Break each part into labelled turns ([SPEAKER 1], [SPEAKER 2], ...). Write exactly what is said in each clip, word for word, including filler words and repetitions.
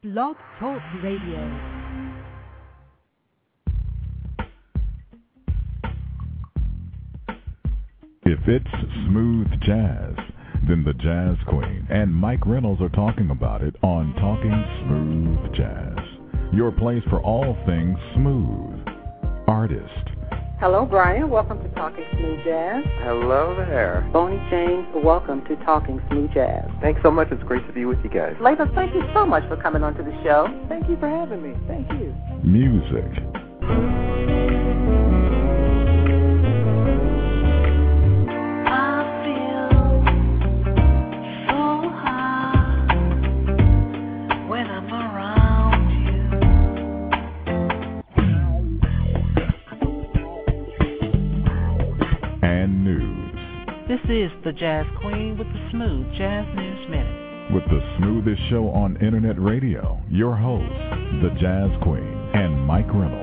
[SPEAKER 1] Blog Talk Radio.
[SPEAKER 2] If it's smooth jazz, then the Jazz Queen and Mike Reynolds are talking about it on Talking Smooth Jazz. Your place for all things smooth. Artist.
[SPEAKER 3] Hello, Brian. Welcome to Talking Smooth Jazz.
[SPEAKER 4] Hello there.
[SPEAKER 3] Bonnie James, welcome to Talking Smooth Jazz.
[SPEAKER 4] Thanks so much. It's great to be with you guys.
[SPEAKER 3] Latham, thank you so much for coming onto the show.
[SPEAKER 4] Thank you for having me. Thank you.
[SPEAKER 2] Music.
[SPEAKER 5] This is the Jazz Queen with the Smooth Jazz News Minute.
[SPEAKER 2] With the smoothest show on internet radio, your host, the Jazz Queen, and Mike Reynolds.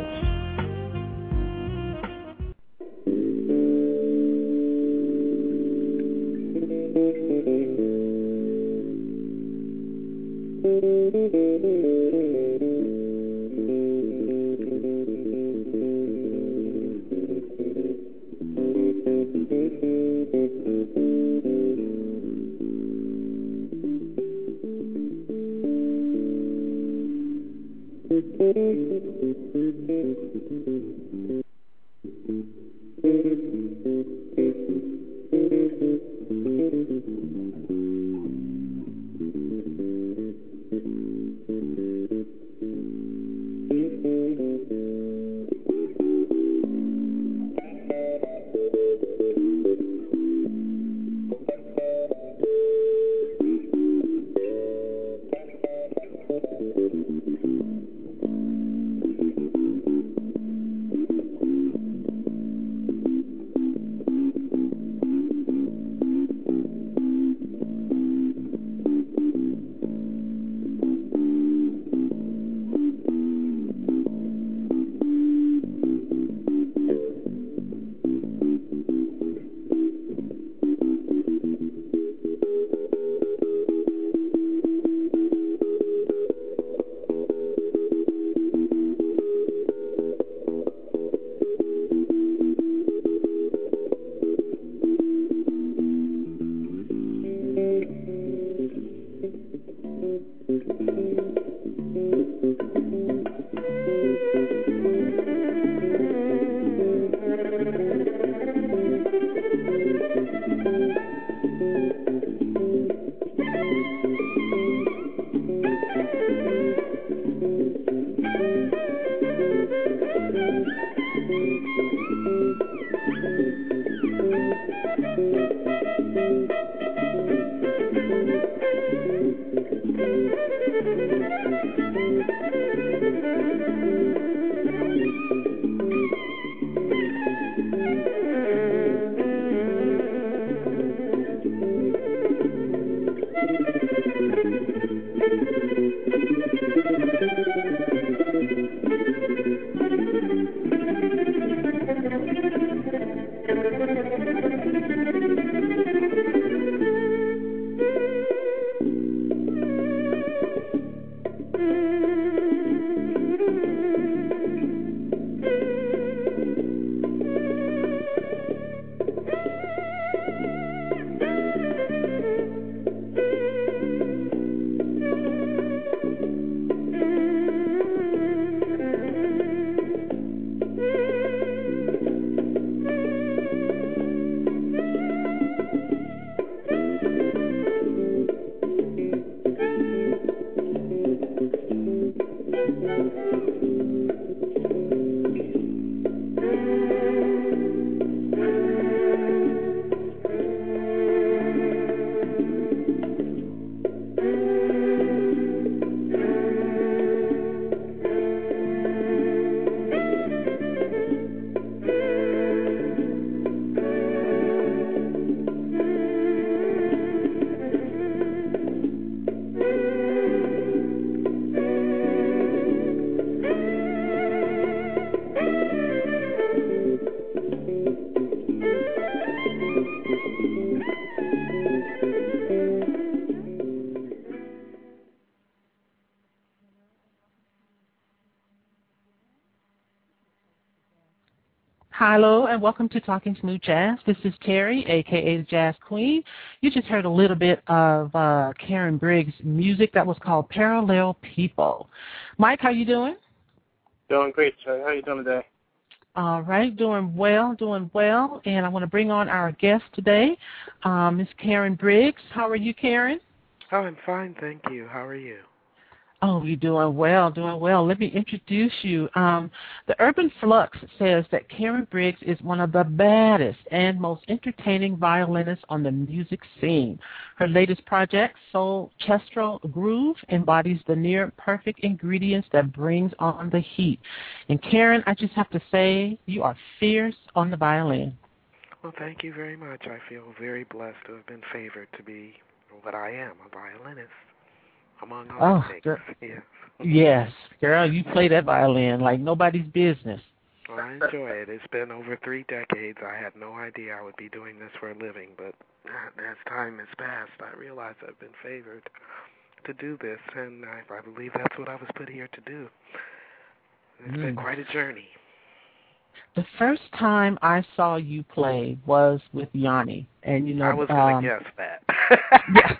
[SPEAKER 5] Hello, and welcome to Talking Smooth Jazz. This is Terry, a k a the Jazz Queen. You just heard a little bit of uh, Karen Briggs' music that was called Parallel People. Mike, how you doing?
[SPEAKER 1] Doing great, sir. How you doing today?
[SPEAKER 5] All right, doing well, doing well. And I want to bring on our guest today, um, Miss Karen Briggs. How are you, Karen?
[SPEAKER 6] Oh, I'm fine, thank you. How are you?
[SPEAKER 5] Oh, you're doing well, doing well. Let me introduce you. Um, the Urban Flux says that Karen Briggs is one of the baddest and most entertaining violinists on the music scene. Her latest project, Soul Chestro Groove, embodies the near-perfect ingredients that brings on the heat. And Karen, I just have to say, you are fierce on the violin.
[SPEAKER 6] Well, thank you very much. I feel very blessed to have been favored to be what I am, a violinist. Among other
[SPEAKER 5] oh,
[SPEAKER 6] things,
[SPEAKER 5] girl.
[SPEAKER 6] yes.
[SPEAKER 5] Yes, girl, you play that violin like nobody's business.
[SPEAKER 6] Well, I enjoy it. It's been over three decades. I had no idea I would be doing this for a living, but as time has passed, I realized I've been favored to do this, and I, I believe that's what I was put here to do. It's mm. been quite a journey.
[SPEAKER 5] The first time I saw you play was with Yanni, and you know
[SPEAKER 6] I was
[SPEAKER 5] um,
[SPEAKER 6] going to guess that.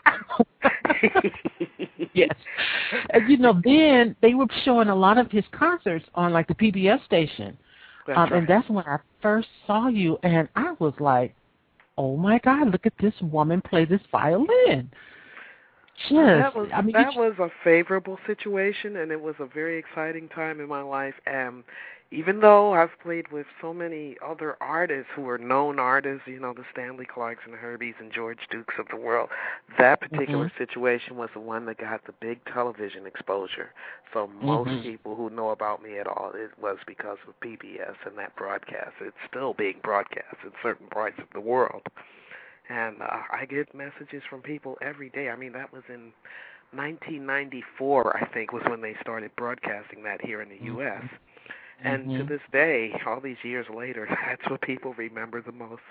[SPEAKER 5] Yes. And, you know, then they were showing a lot of his concerts on, like, the P B S station.
[SPEAKER 6] That's
[SPEAKER 5] um,
[SPEAKER 6] right.
[SPEAKER 5] And that's when I first saw you, and I was like, oh, my God, look at this woman play this violin. Just,
[SPEAKER 6] that was,
[SPEAKER 5] I mean,
[SPEAKER 6] that
[SPEAKER 5] you,
[SPEAKER 6] was a favorable situation, and it was a very exciting time in my life. And even though I've played with so many other artists who are known artists, you know, the Stanley Clarks and Herbies and George Dukes of the world, that particular mm-hmm. situation was the one that got the big television exposure. So most mm-hmm. people who know about me at all, it was because of P B S and that broadcast. It's still being broadcast in certain parts of the world. And uh, I get messages from people every day. I mean, that was in nineteen ninety-four, I think, was when they started broadcasting that here in the U S And mm-hmm. to this day, all these years later, that's what people remember the most.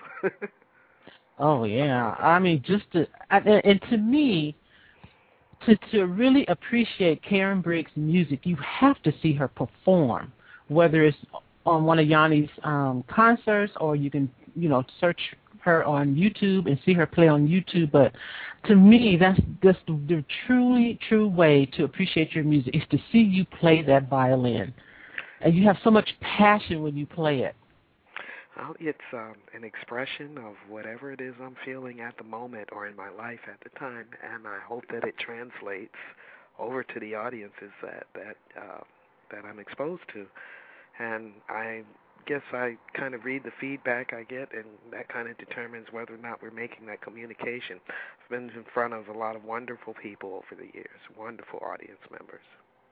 [SPEAKER 5] Oh, yeah. I mean, just to, and to me, to, to really appreciate Karen Briggs' music, you have to see her perform, whether it's on one of Yanni's um, concerts or you can, you know, search her on YouTube and see her play on YouTube. But to me, that's just the, the truly true way to appreciate your music is to see you play that violin. And you have so much passion when you play it.
[SPEAKER 6] Well, it's um, an expression of whatever it is I'm feeling at the moment or in my life at the time, and I hope that it translates over to the audiences that that uh, that I'm exposed to. And I guess I kind of read the feedback I get, and that kind of determines whether or not we're making that communication. I've been in front of a lot of wonderful people over the years, wonderful audience members.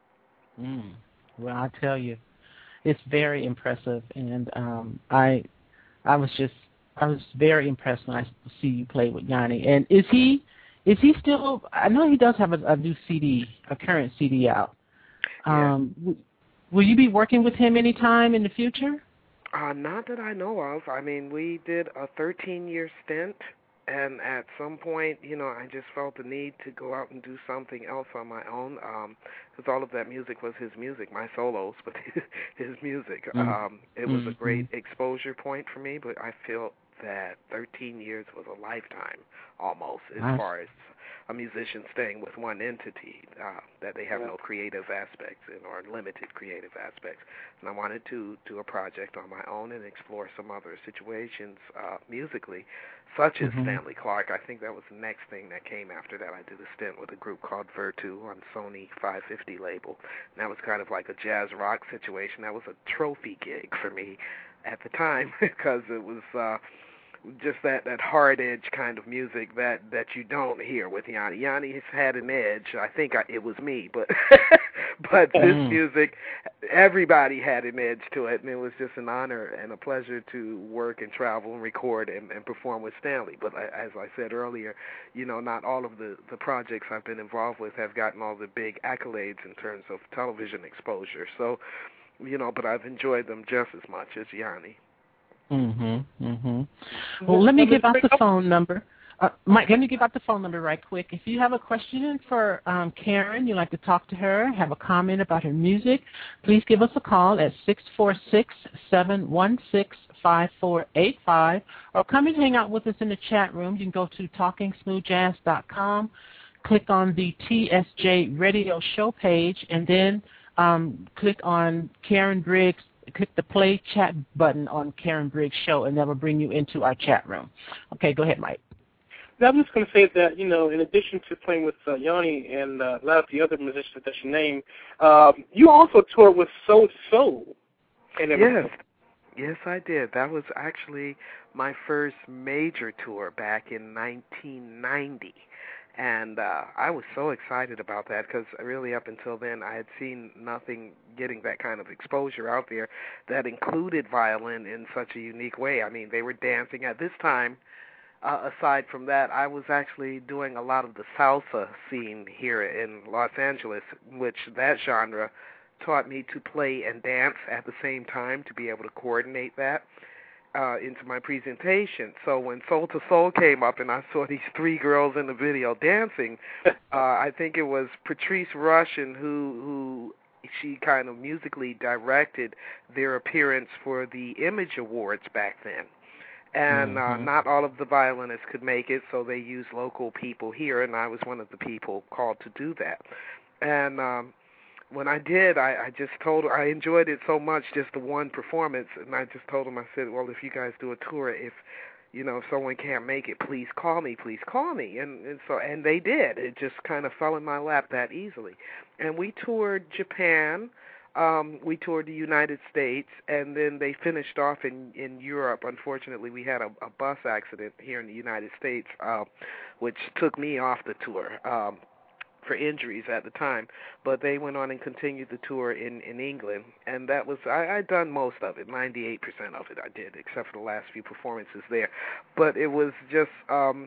[SPEAKER 5] Mm. Well, I tell you, it's very impressive, and um, I, I was just, I was very impressed when I see you play with Yanni. And is he, is he still? I know he does have a, a new C D, a current C D out.
[SPEAKER 6] Yeah.
[SPEAKER 5] Um, w- will you be working with him anytime in the future?
[SPEAKER 6] Uh, not that I know of. I mean, we did a thirteen-year stint, and at some point, you know, I just felt the need to go out and do something else on my own, because um, all of that music was his music, my solos, but his music. Mm-hmm. Um, it was mm-hmm. a great exposure point for me, but I feel that thirteen years was a lifetime, almost, as nice. far as a musician staying with one entity, uh, that they have yeah. no creative aspects in, or limited creative aspects. And I wanted to do a project on my own and explore some other situations uh, musically, such as mm-hmm. Stanley Clark. I think that was the next thing that came after that. I did a stint with a group called Virtu on Sony five fifty label. And that was kind of like a jazz rock situation. That was a trophy gig for me at the time because it was uh, just that, that hard edge kind of music that, that you don't hear with Yanni. Yanni has had an edge. I think I, it was me, but but this mm. music, everybody had an edge to it, and it was just an honor and a pleasure to work and travel and record and, and perform with Stanley. But I, as I said earlier, you know, not all of the, the projects I've been involved with have gotten all the big accolades in terms of television exposure. So, you know, but I've enjoyed them just as much as Yanni.
[SPEAKER 5] Mm-hmm, mm-hmm. Well, let me give out the phone number. Uh, Mike, let me give out the phone number right quick. If you have a question for um, Karen, you'd like to talk to her, have a comment about her music, please give us a call at six four six, seven one six, five four eight five, or come and hang out with us in the chat room. You can go to talking smooth jazz dot com, click on the T S J Radio Show page, and then um, click on Karen Briggs. Click the play chat button on Karen Briggs' show, and that will bring you into our chat room. Okay, go ahead, Mike.
[SPEAKER 1] I'm just going to say that, you know, in addition to playing with uh, Yanni and uh, a lot of the other musicians that you named, um, you also toured with Soul to Soul.
[SPEAKER 6] Yes. Yes, I did. That was actually my first major tour back in nineteen ninety. And uh, I was so excited about that because really up until then I had seen nothing getting that kind of exposure out there that included violin in such a unique way. I mean, they were dancing at this time. Uh, aside from that, I was actually doing a lot of the salsa scene here in Los Angeles, which that genre taught me to play and dance at the same time to be able to coordinate that uh, into my presentation. So when Soul to Soul came up and I saw these three girls in the video dancing, uh, I think it was Patrice Rushen who who she kind of musically directed their appearance for the Image Awards back then. And uh,
[SPEAKER 5] mm-hmm.
[SPEAKER 6] not all of the violinists could make it, so they used local people here, and I was one of the people called to do that. And um, when I did, I, I just told her, I enjoyed it so much, just the one performance, and I just told them, I said, well, if you guys do a tour, if, you know, if someone can't make it, please call me, please call me. And, and so, and they did. It just kind of fell in my lap that easily. And we toured Japan. Um, we toured the United States, and then they finished off in, in Europe. Unfortunately, we had a, a bus accident here in the United States, uh, which took me off the tour um, for injuries at the time. But they went on and continued the tour in, in England, and that was, I, I'd done most of it, ninety-eight percent of it I did, except for the last few performances there. But it was just... Um,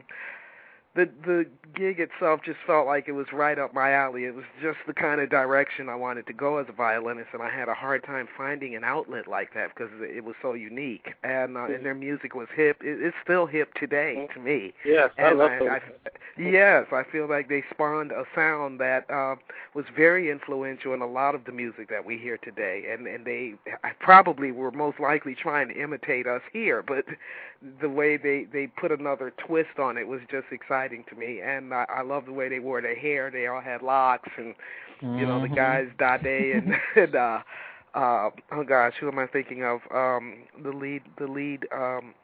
[SPEAKER 6] The the gig itself just felt like it was right up my alley. It was just the kind of direction I wanted to go as a violinist, and I had a hard time finding an outlet like that because it was so unique. And uh, and their music was hip. It, it's still hip today to me.
[SPEAKER 1] Yes,
[SPEAKER 6] and
[SPEAKER 1] I love
[SPEAKER 6] I,
[SPEAKER 1] that.
[SPEAKER 6] I, Yes, I feel like they spawned a sound that uh, was very influential in a lot of the music that we hear today. And and they I probably were most likely trying to imitate us here, but the way they, they put another twist on it was just exciting to me. And I, I love the way they wore their hair. They all had locks, and
[SPEAKER 5] mm-hmm.
[SPEAKER 6] you know the guys Dade and, and uh, uh, oh gosh, who am I thinking of? Um, the lead the lead. Um,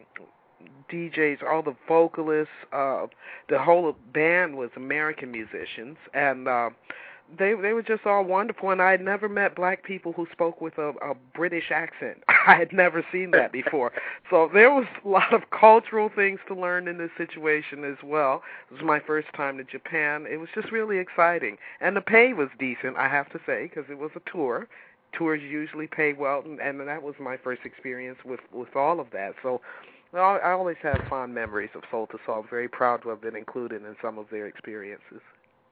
[SPEAKER 6] D Js, all the vocalists, uh, the whole band was American musicians, and uh, they they were just all wonderful. And I had never met black people who spoke with a, a British accent. I had never seen that before. So there was a lot of cultural things to learn in this situation as well. It was my first time to Japan. It was just really exciting, and the pay was decent, I have to say, because it was a tour. Tours usually pay well, and, and that was my first experience with, with all of that. So. Well, I always have fond memories of Soul to Soul. I'm very proud to have been included in some of their experiences.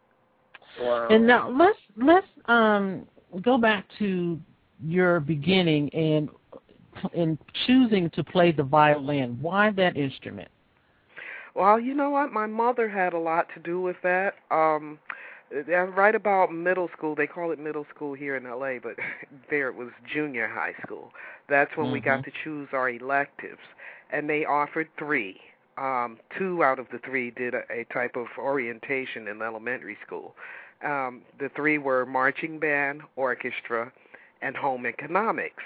[SPEAKER 1] Wow.
[SPEAKER 5] And now let's let's um, go back to your beginning and in choosing to play the violin. Why that instrument?
[SPEAKER 6] Well, you know what? My mother had a lot to do with that. Um, right about middle school, they call it middle school here in L A, but there it was junior high school. That's when mm-hmm. we got to choose our electives. And they offered three. Um, two out of the three did a, a type of orientation in elementary school. Um, the three were marching band, orchestra, and home economics.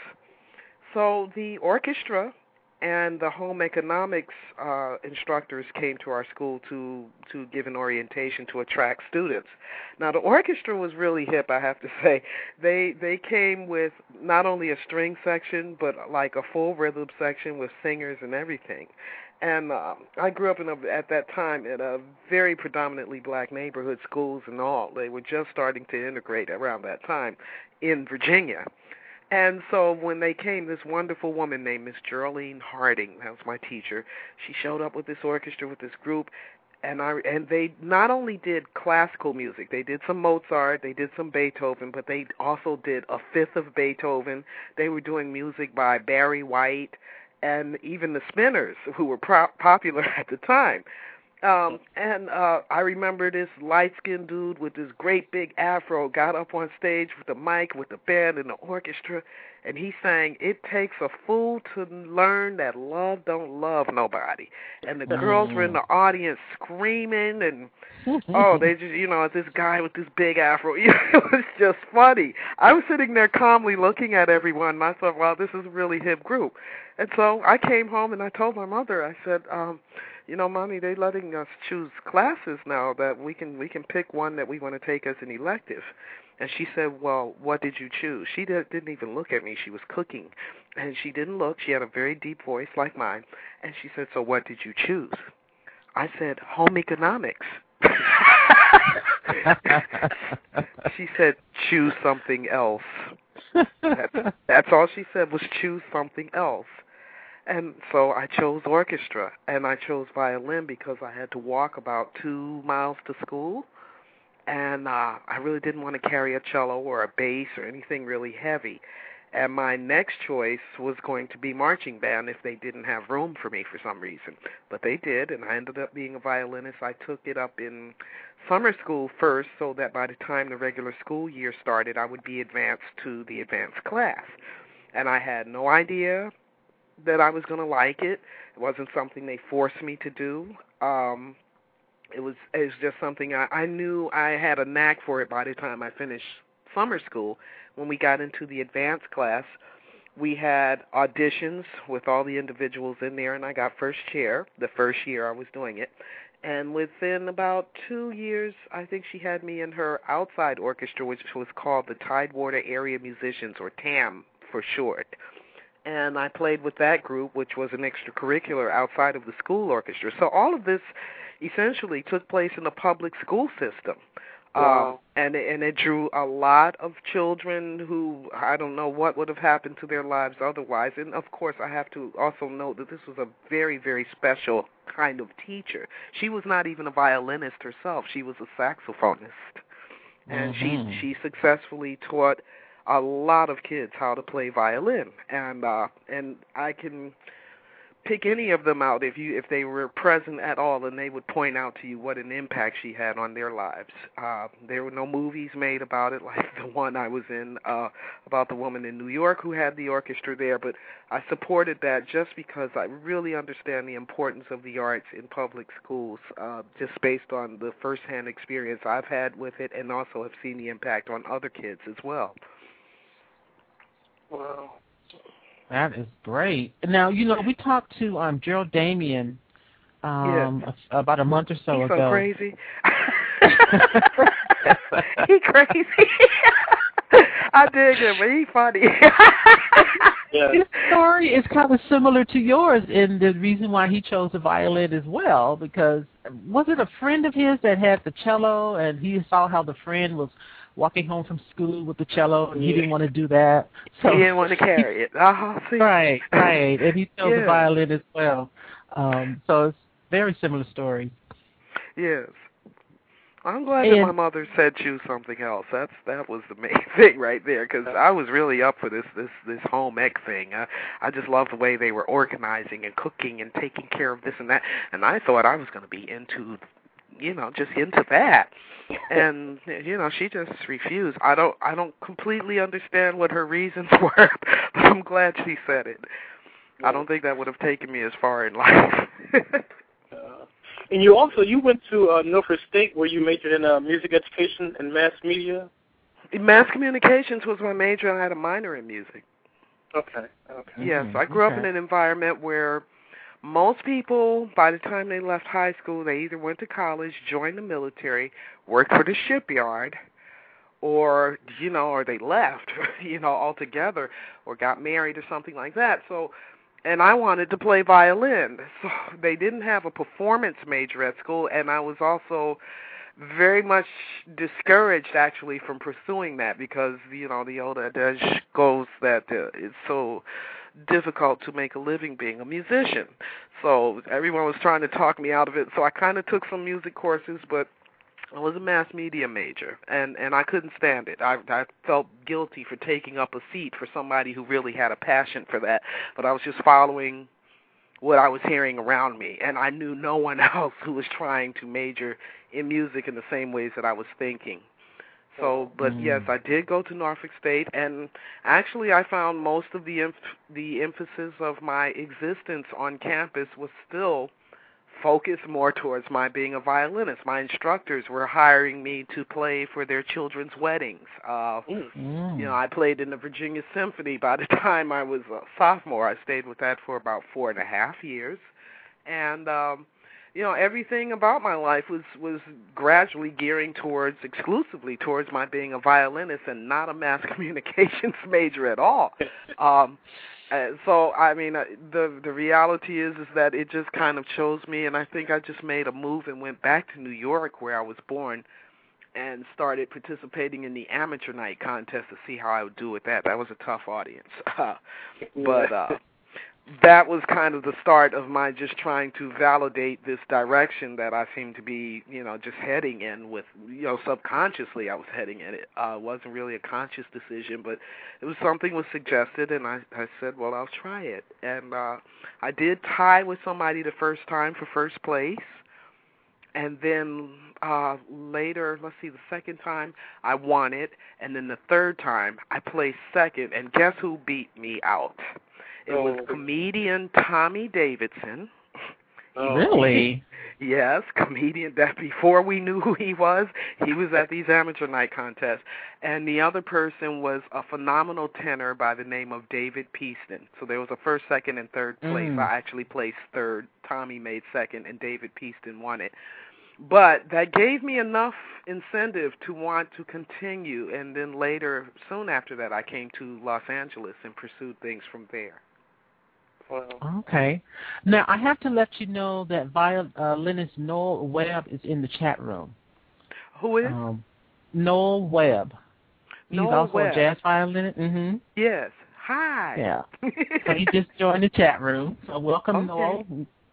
[SPEAKER 6] So the orchestra and the home economics uh, instructors came to our school to, to give an orientation to attract students. Now, the orchestra was really hip, I have to say. They they came with not only a string section, but like a full rhythm section with singers and everything. And uh, I grew up in a, at that time in a very predominantly black neighborhood, schools and all. They were just starting to integrate around that time in Virginia. And so when they came, this wonderful woman named Miss Geraldine Harding, that was my teacher, she showed up with this orchestra, with this group, and I and they not only did classical music, they did some Mozart, they did some Beethoven, but they also did a fifth of Beethoven. They were doing music by Barry White and even the Spinners, who were pro- popular at the time. Um, and uh, I remember this light-skinned dude with this great big afro got up on stage with the mic, with the band and the orchestra, and he sang, "It takes a fool to learn that love don't love nobody." And the girls were in the audience screaming, and oh, they just, you know, this guy with this big afro, you know, it was just funny. I was sitting there calmly looking at everyone, and I thought, wow, this is a really hip group. And so I came home and I told my mother, I said, um, you know, Mommy, they're letting us choose classes now that we can we can pick one that we want to take as an elective. And she said, well, what did you choose? She did, didn't even look at me. She was cooking. And she didn't look. She had a very deep voice like mine. And she said, so what did you choose? I said, home economics. She said, choose something else. That's, that's all she said was choose something else. And so I chose orchestra, and I chose violin because I had to walk about two miles to school, and uh, I really didn't want to carry a cello or a bass or anything really heavy. And my next choice was going to be marching band if they didn't have room for me for some reason. But they did, and I ended up being a violinist. I took it up in summer school first so that by the time the regular school year started, I would be advanced to the advanced class. And I had no idea that I was going to like it. It wasn't something they forced me to do. Um, it was it was just something I, I knew I had a knack for it by the time I finished summer school. When we got into the advanced class, we had auditions with all the individuals in there, and I got first chair the first year I was doing it. And within about two years, I think she had me in her outside orchestra, which was called the Tidewater Area Musicians, or T A M for short. And I played with that group, which was an extracurricular outside of the school orchestra. So all of this essentially took place in the public school system. Wow. Um, and, and it drew a lot of children who, I don't know what would have happened to their lives otherwise. And, of course, I have to also note that this was a very, very special kind of teacher. She was not even a violinist herself. She was a saxophonist. And mm-hmm. she, she successfully taught a lot of kids how to play violin, and uh, and I can pick any of them out if you if they were present at all, and they would point out to you what an impact she had on their lives. Uh, there were no movies made about it, like the one I was in uh, about the woman in New York who had the orchestra there, but I supported that just because I really understand the importance of the arts in public schools, uh, just based on the firsthand experience I've had with it, and also have seen the impact on other kids as well.
[SPEAKER 1] Wow.
[SPEAKER 5] That is great. Now, you know, we talked to um, Gerald Damien um,
[SPEAKER 6] yeah.
[SPEAKER 5] a, about a month or so
[SPEAKER 6] He's
[SPEAKER 5] ago.
[SPEAKER 6] So crazy. He crazy. I dig him, but he funny.
[SPEAKER 5] Yeah. His story is kind of similar to yours in the reason why he chose the violin as well, because was it a friend of his that had the cello, and he saw how the friend was walking home from school with the cello, and he didn't want to do that.
[SPEAKER 6] So he didn't want to carry it. Uh-huh, see?
[SPEAKER 5] Right, right. And he chose
[SPEAKER 6] yeah.
[SPEAKER 5] the violin as well. Um, so it's very similar story.
[SPEAKER 6] Yes. I'm glad
[SPEAKER 5] and,
[SPEAKER 6] that my mother said choose something else. That's that was the main thing right there, because I was really up for this this this home ec thing. I, I just loved the way they were organizing and cooking and taking care of this and that, and I thought I was going to be into, you know, just into that. And you know, she just refused. I don't I don't completely understand what her reasons were, but I'm glad she said it. I don't think that would have taken me as far in life.
[SPEAKER 1] uh, and you also you went to uh, Norfolk State, where you majored in uh, music education and mass media.
[SPEAKER 6] Mass communications was my major, and I had a minor in music.
[SPEAKER 1] Okay. Okay.
[SPEAKER 6] Yes, I grew
[SPEAKER 5] okay.
[SPEAKER 6] up in an environment where most people, by the time they left high school, they either went to college, joined the military, worked for the shipyard, or, you know, or they left, you know, altogether, or got married or something like that. So, and I wanted to play violin. So they didn't have a performance major at school, and I was also very much discouraged, actually, from pursuing that because, you know, the old adage goes that uh, it's so difficult to make a living being a musician. So everyone was trying to talk me out of it. So I kind of took some music courses, but I was a mass media major, and, and I couldn't stand it. I, I felt guilty for taking up a seat for somebody who really had a passion for that. But I was just following what I was hearing around me, and I knew no one else who was trying to major in music in the same ways that I was thinking. So, but
[SPEAKER 5] mm.
[SPEAKER 6] yes, I did go to Norfolk State, and actually I found most of the emph- the emphasis of my existence on campus was still focused more towards my being a violinist. My instructors were hiring me to play for their children's weddings. Uh,
[SPEAKER 5] mm.
[SPEAKER 6] You know, I played in the Virginia Symphony by the time I was a sophomore. I stayed with that for about four and a half years, and um, you know, everything about my life was, was gradually gearing towards, exclusively towards my being a violinist and not a mass communications major at all. Um, uh, so, I mean, uh, the the reality is is that it just kind of chose me, and I think I just made a move and went back to New York, where I was born, and started participating in the amateur night contest to see how I would do with that. That was a tough audience. Uh, but... Uh, that was kind of the start of my just trying to validate this direction that I seemed to be, you know, just heading in with, you know, subconsciously I was heading in it. Uh, it wasn't really a conscious decision, but it was something was suggested, and I, I said, well, I'll try it. And uh, I did tie with somebody the first time for first place, and then uh, later, let's see, the second time I won it, and then the third time I placed second, and guess who beat me out? It was comedian Tommy Davidson.
[SPEAKER 5] Oh. Really?
[SPEAKER 6] Yes, comedian that before we knew who he was, he was at these amateur night contests. And the other person was a phenomenal tenor by the name of David Peaston. So there was a first, second, and third place.
[SPEAKER 5] Mm.
[SPEAKER 6] I actually placed third. Tommy made second, and David Peaston won it. But that gave me enough incentive to want to continue. And then later, soon after that, I came to Los Angeles and pursued things from there.
[SPEAKER 5] Okay. Now, I have to let you know that violinist Noel Webb is in the chat room.
[SPEAKER 6] Who is?
[SPEAKER 5] Um, Noel Webb. He's
[SPEAKER 6] Noel
[SPEAKER 5] also
[SPEAKER 6] Webb.
[SPEAKER 5] a jazz violinist. Mm-hmm.
[SPEAKER 6] Yes. Hi.
[SPEAKER 5] Yeah. So he just joined the chat room. So welcome,
[SPEAKER 6] okay.
[SPEAKER 5] Noel.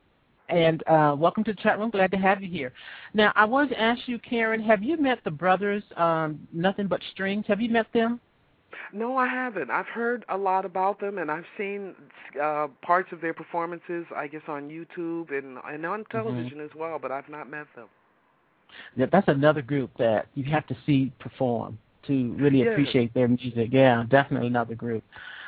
[SPEAKER 5] And uh, welcome to the chat room. Glad to have you here. Now, I wanted to ask you, Karen, have you met the brothers, um, Nothing But Strings? Have you met them?
[SPEAKER 6] No, I haven't. I've heard a lot about them, and I've seen uh, parts of their performances, I guess, on YouTube and, and on television mm-hmm. as well, but I've not met them.
[SPEAKER 5] Yeah, that's another group that you have to see perform to really
[SPEAKER 6] yeah.
[SPEAKER 5] appreciate their music. Yeah, definitely another group.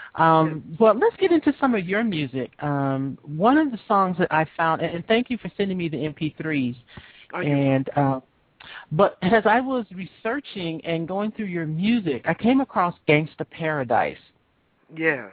[SPEAKER 5] Um, yeah. Well, let's get into some of your music. Um, one of the songs that I found, and thank you for sending me the M P threes,
[SPEAKER 6] oh,
[SPEAKER 5] and uh, but as I was researching and going through your music, I came across Gangsta Paradise.
[SPEAKER 6] Yes.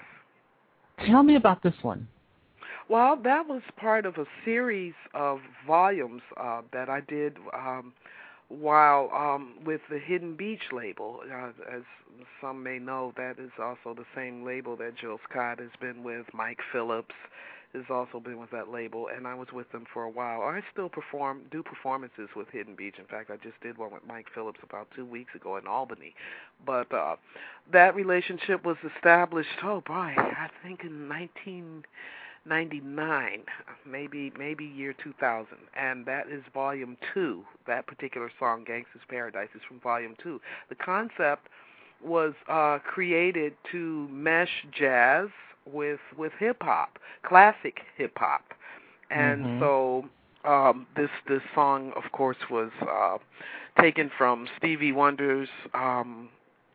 [SPEAKER 5] Tell me about this one.
[SPEAKER 6] Well, that was part of a series of volumes uh, that I did um, while um, with the Hidden Beach label. Uh, as some may know, that is also the same label that Jill Scott has been with. Mike Phillips has also been with that label, and I was with them for a while. I still perform, do performances with Hidden Beach. In fact, I just did one with Mike Phillips about two weeks ago in Albany. But uh, that relationship was established, oh boy, I think in nineteen ninety-nine, maybe maybe year two thousand, and that is volume two. That particular song, Gangsta's Paradise, is from volume two. The concept was uh, created to mesh jazz with with hip hop, classic hip hop, and mm-hmm. so um, this this song, of course, was uh, taken from Stevie Wonder's um,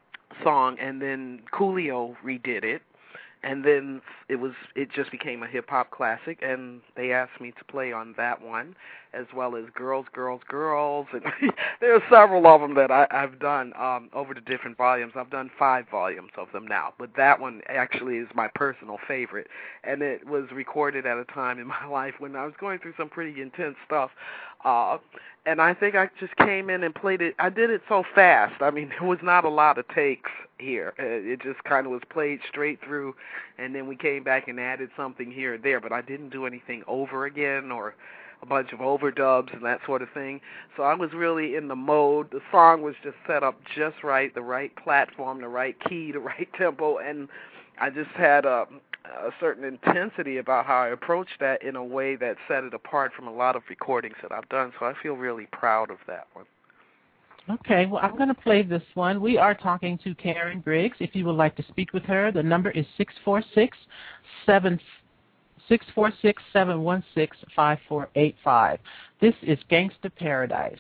[SPEAKER 6] song, and then Coolio redid it. And then it was it just became a hip-hop classic, and they asked me to play on that one, as well as Girls, Girls, Girls. And there are several of them that I, I've done um, over the different volumes. I've done five volumes of them now, but that one actually is my personal favorite. And it was recorded at a time in my life when I was going through some pretty intense stuff. Uh, and I think I just came in and played it. I did it so fast. I mean, there was not a lot of takes here. It just kind of was played straight through, and then we came back and added something here and there, but I didn't do anything over again or a bunch of overdubs and that sort of thing. So I was really in the mode. The song was just set up just right, the right platform, the right key, the right tempo, and I just had a, a certain intensity about how I approached that in a way that set it apart from a lot of recordings that I've done, so I feel really proud of that one.
[SPEAKER 5] Okay, well, I'm going to play this one. We are talking to Karen Briggs. If you would like to speak with her, the number is six four six, seven six four six, seven one six, five four eight five. This is Gangsta Paradise.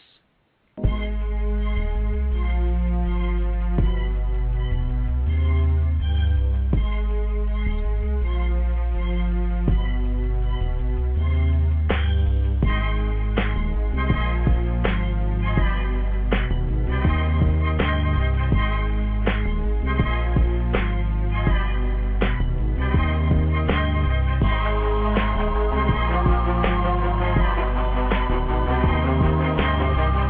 [SPEAKER 7] Thank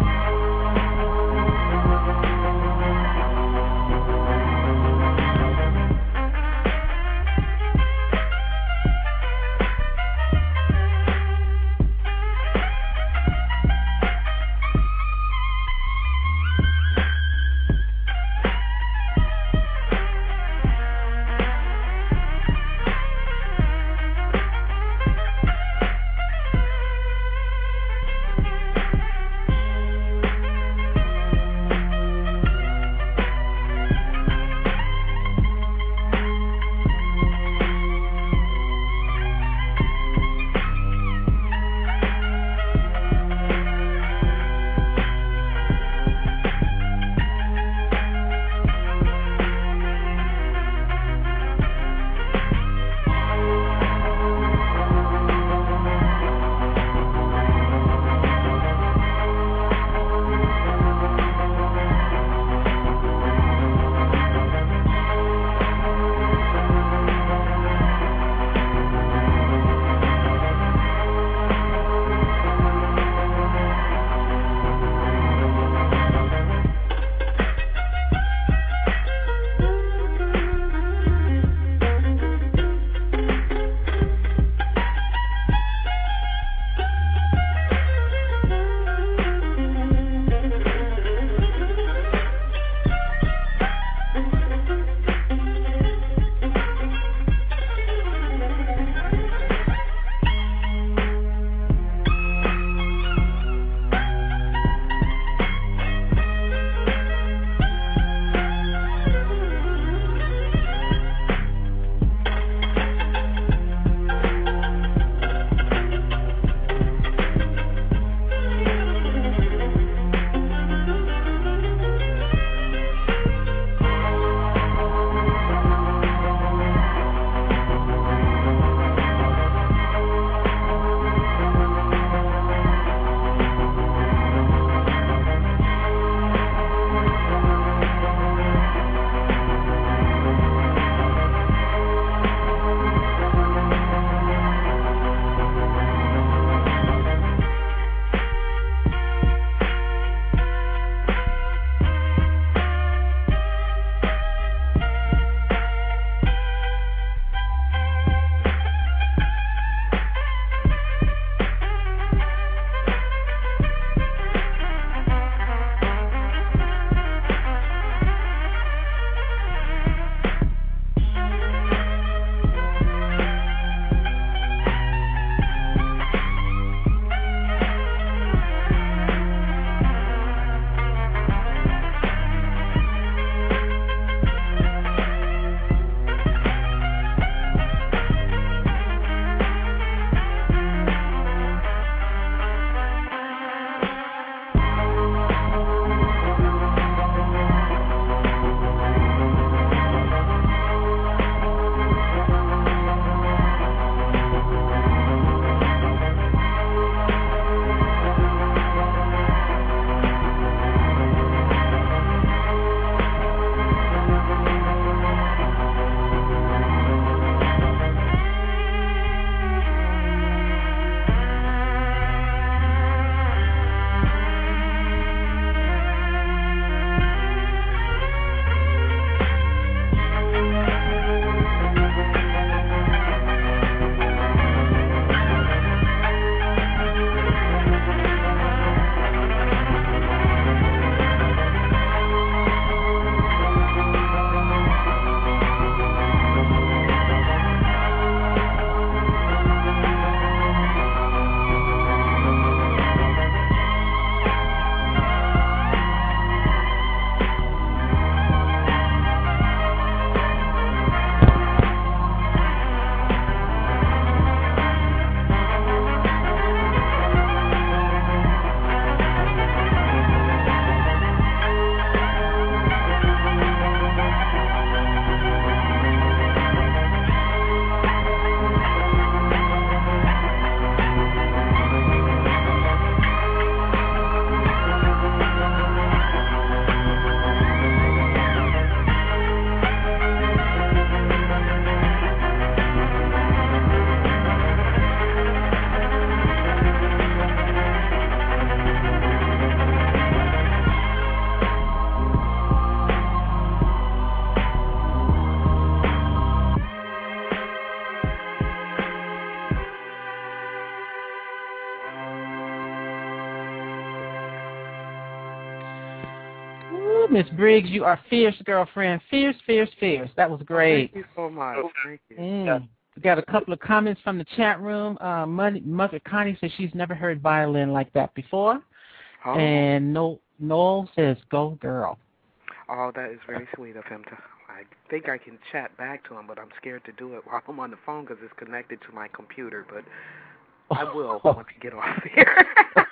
[SPEAKER 5] Miss Briggs, you are fierce, girlfriend. Fierce, fierce, fierce. That was great.
[SPEAKER 6] Thank you so much. Thank you.
[SPEAKER 5] Mm. We got a couple of comments from the chat room. Uh, Mother Connie says she's never heard violin like that before.
[SPEAKER 6] Oh.
[SPEAKER 5] And no, Noel says, go girl.
[SPEAKER 6] Oh, that is very sweet of him. To, I think I can chat back to him, but I'm scared to do it while I'm on the phone because it's connected to my computer. But I will
[SPEAKER 5] oh.
[SPEAKER 6] once I get off here.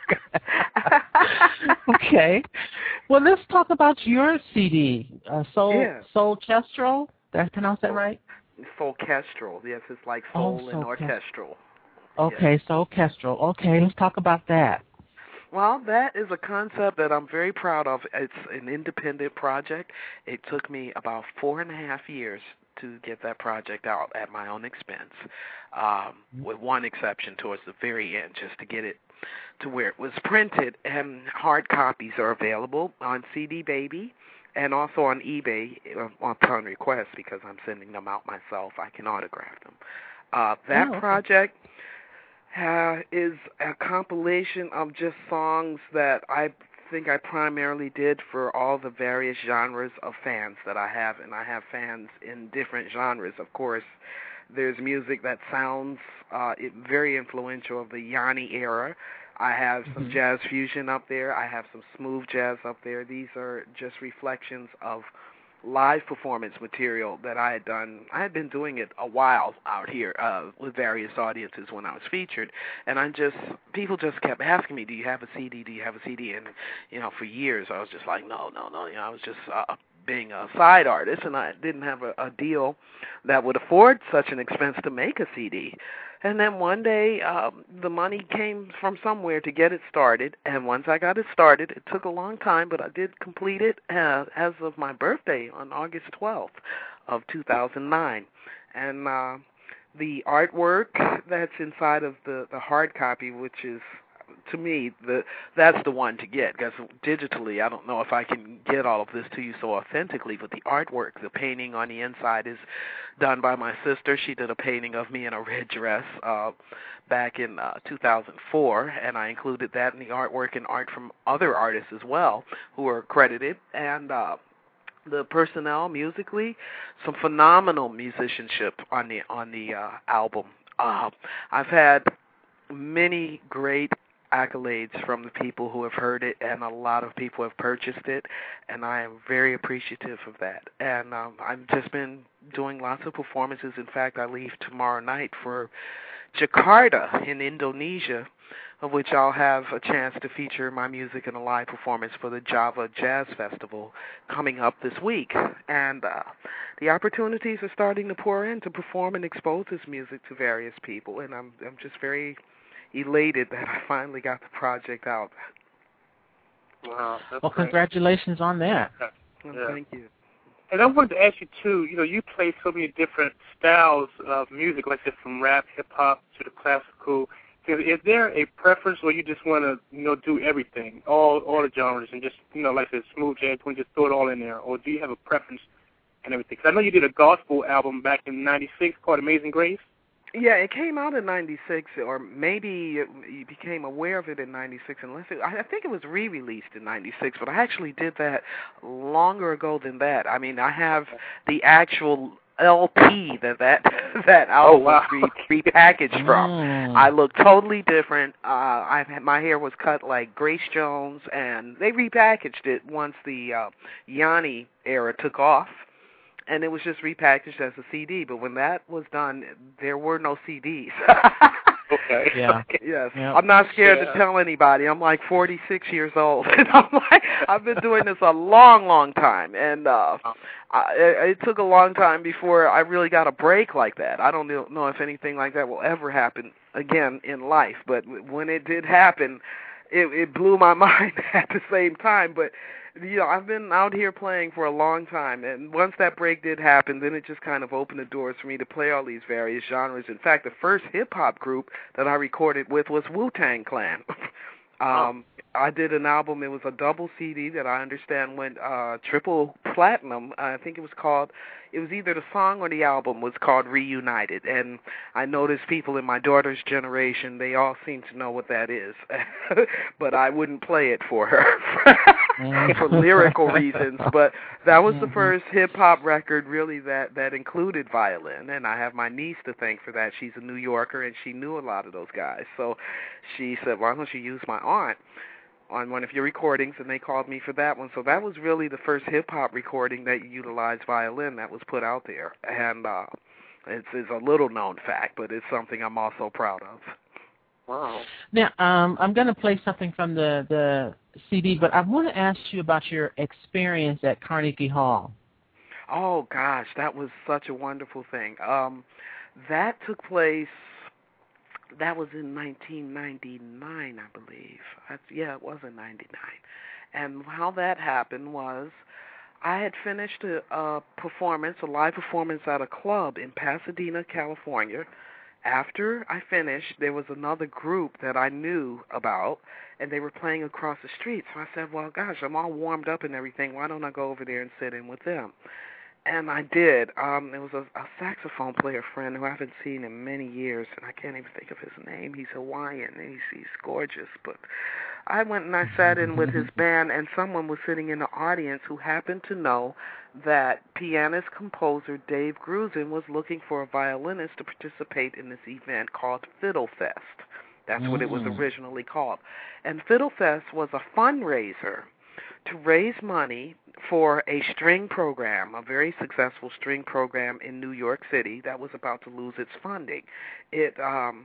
[SPEAKER 5] Okay. Well, let's talk about your C D, uh, Soul
[SPEAKER 6] yeah.
[SPEAKER 5] Soulchestral. Did I pronounce that right?
[SPEAKER 6] Soulchestral. Yes, it's like soul
[SPEAKER 5] oh,
[SPEAKER 6] and orchestral.
[SPEAKER 5] Okay, yes. Soulchestral. Okay, let's talk about that.
[SPEAKER 6] Well, that is a concept that I'm very proud of. It's an independent project. It took me about four and a half years to get that project out at my own expense, um, with one exception towards the very end, just to get it to where it was printed. And hard copies are available on C D Baby and also on eBay upon request because I'm sending them out myself. I can autograph them. Uh, that
[SPEAKER 5] oh, okay.
[SPEAKER 6] project uh, is a compilation of just songs that I think I primarily did for all the various genres of fans that I have, and I have fans in different genres. Of course, there's music that sounds uh, very influential of the Yanni era. I have some
[SPEAKER 5] mm-hmm.
[SPEAKER 6] jazz fusion up there. I have some smooth jazz up there. These are just reflections of live performance material that I had done. I had been doing it a while out here uh, with various audiences when I was featured, and I just people just kept asking me, "Do you have a C D? Do you have a C D?" And you know, for years I was just like, "No, no, no." You know, I was just uh, being a side artist, and I didn't have a, a deal that would afford such an expense to make a C D. And then one day, um, the money came from somewhere to get it started. And once I got it started, it took a long time, but I did complete it uh, as of my birthday on August twelfth of two thousand nine. And uh, the artwork that's inside of the, the hard copy, which is, to me, the that's the one to get, because digitally, I don't know if I can get all of this to you so authentically, but the artwork, the painting on the inside is done by my sister. She did a painting of me in a red dress uh, back in uh, two thousand four, and I included that in the artwork and art from other artists as well who are credited, and uh, the personnel musically, some phenomenal musicianship on the, on the uh, album. Uh, I've had many great accolades from the people who have heard it, and a lot of people have purchased it, and I am very appreciative of that. And um, I've just been doing lots of performances. In fact, I leave tomorrow night for Jakarta in Indonesia, of which I'll have a chance to feature my music in a live performance for the Java Jazz Festival coming up this week. And uh, the opportunities are starting to pour in to perform and expose this music to various people, and I'm I'm just very elated that I finally got the project out.
[SPEAKER 1] Wow. That's
[SPEAKER 5] well,
[SPEAKER 1] great.
[SPEAKER 5] Congratulations on that.
[SPEAKER 6] Well,
[SPEAKER 1] yeah.
[SPEAKER 6] Thank you.
[SPEAKER 1] And I wanted to ask you, too, you know, you play so many different styles of music, like this, from rap, hip-hop to the classical. Is, is there a preference where you just want to, you know, do everything, all all the genres, and just, you know, like this smooth jazz, you want to just throw it all in there? Or do you have a preference and everything? Because I know you did a gospel album back in ninety-six called Amazing Grace.
[SPEAKER 6] Yeah, it came out in ninety-six, or maybe you became aware of it in ninety-six. Unless it, I think it was re-released in ninety-six, but I actually did that longer ago than that. I mean, I have the actual L P that that, that album
[SPEAKER 1] oh, wow.
[SPEAKER 6] was re- repackaged from.
[SPEAKER 5] Mm.
[SPEAKER 6] I look totally different. Uh, I've had, my hair was cut like Grace Jones, and they repackaged it once the uh, Yanni era took off. And it was just repackaged as a C D. But when that was done, there were no C Ds.
[SPEAKER 1] Okay.
[SPEAKER 5] Yeah.
[SPEAKER 6] Yes.
[SPEAKER 5] Yep.
[SPEAKER 6] I'm not scared
[SPEAKER 1] yeah.
[SPEAKER 6] to tell anybody. I'm like forty-six years old, and I'm like, I've been doing this a long, long time, and uh, I, it, it took a long time before I really got a break like that. I don't know if anything like that will ever happen again in life, but when it did happen, it, it blew my mind at the same time. But you know, I've been out here playing for a long time, and once that break did happen, then it just kind of opened the doors for me to play all these various genres. In fact, the first hip-hop group that I recorded with was Wu-Tang Clan. um, I did an album, it was a double C D that I understand went uh, triple platinum. I think it was called, it was either the song or the album was called Reunited, and I noticed people in my daughter's generation, they all seem to know what that is, but I wouldn't play it for her. for lyrical reasons. But that was the first hip-hop record, really, that, that included violin. And I have my niece to thank for that. She's a New Yorker, and she knew a lot of those guys. So she said, why don't you use my aunt on one of your recordings? And they called me for that one. So that was really the first hip-hop recording that utilized violin that was put out there. And uh, it's, it's a little-known fact, but it's something I'm also proud of.
[SPEAKER 3] Wow.
[SPEAKER 5] Now, um, I'm going to play something from the, the C D, but I want to ask you about your experience at Carnegie Hall.
[SPEAKER 6] Oh, gosh, that was such a wonderful thing. Um, that took place, that was in nineteen ninety-nine, I believe. That's, yeah, it was in ninety-nine. And how that happened was I had finished a, a performance, a live performance at a club in Pasadena, California. After I finished, there was another group that I knew about, and they were playing across the street. So I said, well, gosh, I'm all warmed up and everything. Why don't I go over there and sit in with them? And I did. Um, there was a, a saxophone player friend who I haven't seen in many years, and I can't even think of his name. He's Hawaiian, and he's, he's gorgeous. But I went and I sat in with his band, and someone was sitting in the audience who happened to know that pianist-composer Dave Grusin was looking for a violinist to participate in this event called Fiddle Fest. That's mm. what it was originally called. And Fiddle Fest was a fundraiser to raise money for a string program, a very successful string program in New York City that was about to lose its funding. It um,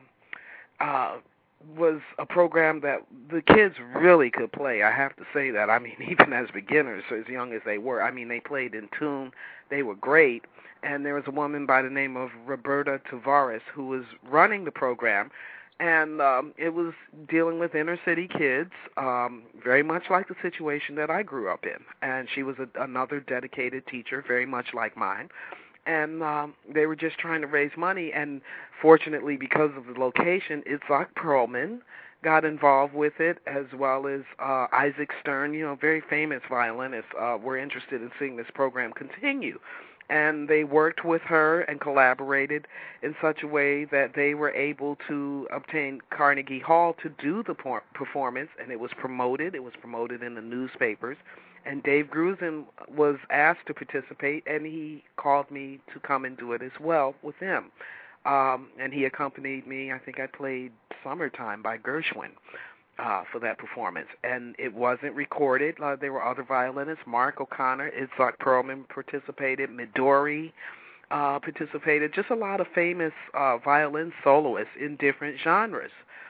[SPEAKER 6] uh, was a program that the kids really could play. I have to say that. I mean, even as beginners, as young as they were, I mean, they played in tune. They were great. And there was a woman by the name of Roberta Tavares who was running the program. And um, it was dealing with inner city kids, um, very much like the situation that I grew up in. And she was a, another dedicated teacher, very much like mine. And um, they were just trying to raise money. And fortunately, because of the location, Itzhak Perlman got involved with it, as well as uh, Isaac Stern, you know, very famous violinists, uh, were interested in seeing this program continue. And they worked with her and collaborated in such a way that they were able to obtain Carnegie Hall to do the por- performance, and it was promoted. It was promoted in the newspapers. And Dave Grusin was asked to participate, and he called me to come and do it as well with him. Um, and he accompanied me. I think I played Summertime by Gershwin uh, for that performance. And it wasn't recorded. Uh, there were other violinists. Mark O'Connor, Itzhak Perlman participated. Midori uh, participated. Just a lot of famous uh, violin soloists in different genres.